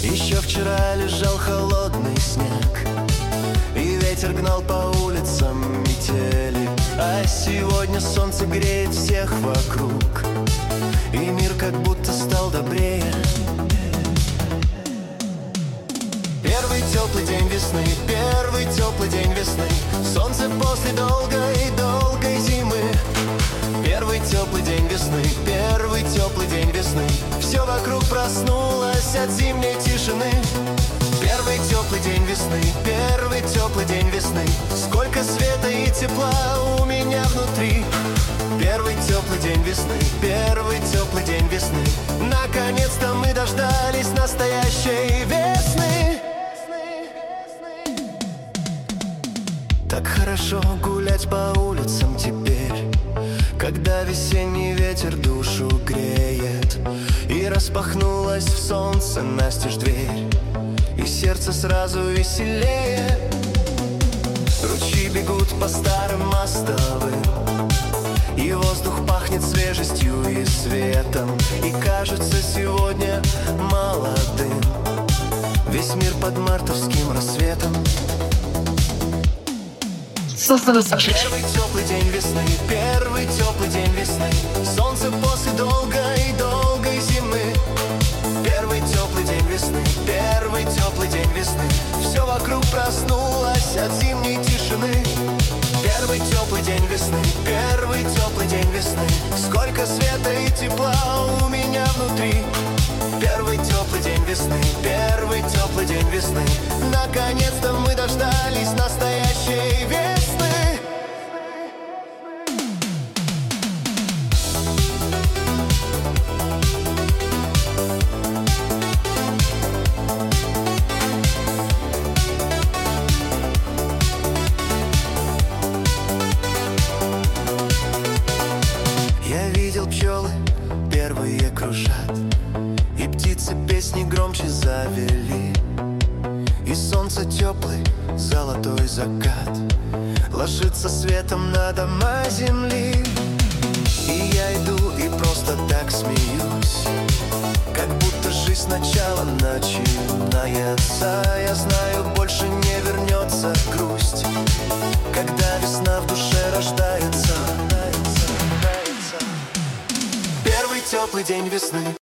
Еще вчера лежал холодный снег, и ветер гнал по улицам метели. А сегодня солнце греет всех вокруг, и мир как будто стал добрее. Первый теплый день весны, первый теплый день весны, солнце после долгой зимы. Первый теплый день весны, первый теплый день весны, все вокруг проснулось от зимней тишины. Первый теплый день весны, первый теплый день весны, сколько света и тепла у меня внутри. Первый теплый день весны, первый теплый день весны, наконец-то мы дождались настоящей весны. Так хорошо гулять по улицам теперь, когда весенний ветер душу греет. И распахнулась в солнце настежь дверь, и сердце сразу веселее. Ручьи бегут по старым мостовым, и воздух пахнет свежестью и светом. И кажется сегодня молодым весь мир под мартовским рассветом. Первый теплый день весны, первый теплый день весны, солнце после долгой зимы. Первый теплый день весны, первый теплый день весны, все вокруг проснулось от зимней тишины. Первый теплый день весны, первый теплый день весны, сколько света и тепла у меня внутри. Первый теплый день весны, первый теплый день весны, наконец-то мы дождались настоящей весны. Я видел пчелы первые кружат, и птицы песни громче завели, и солнце теплый золотой закат ложится светом на дома земли. И я иду и просто так смеюсь, как будто жизнь сначала начинается. Я знаю, больше не вернется грусть, когда весна в душе рождается. Первый теплый день весны.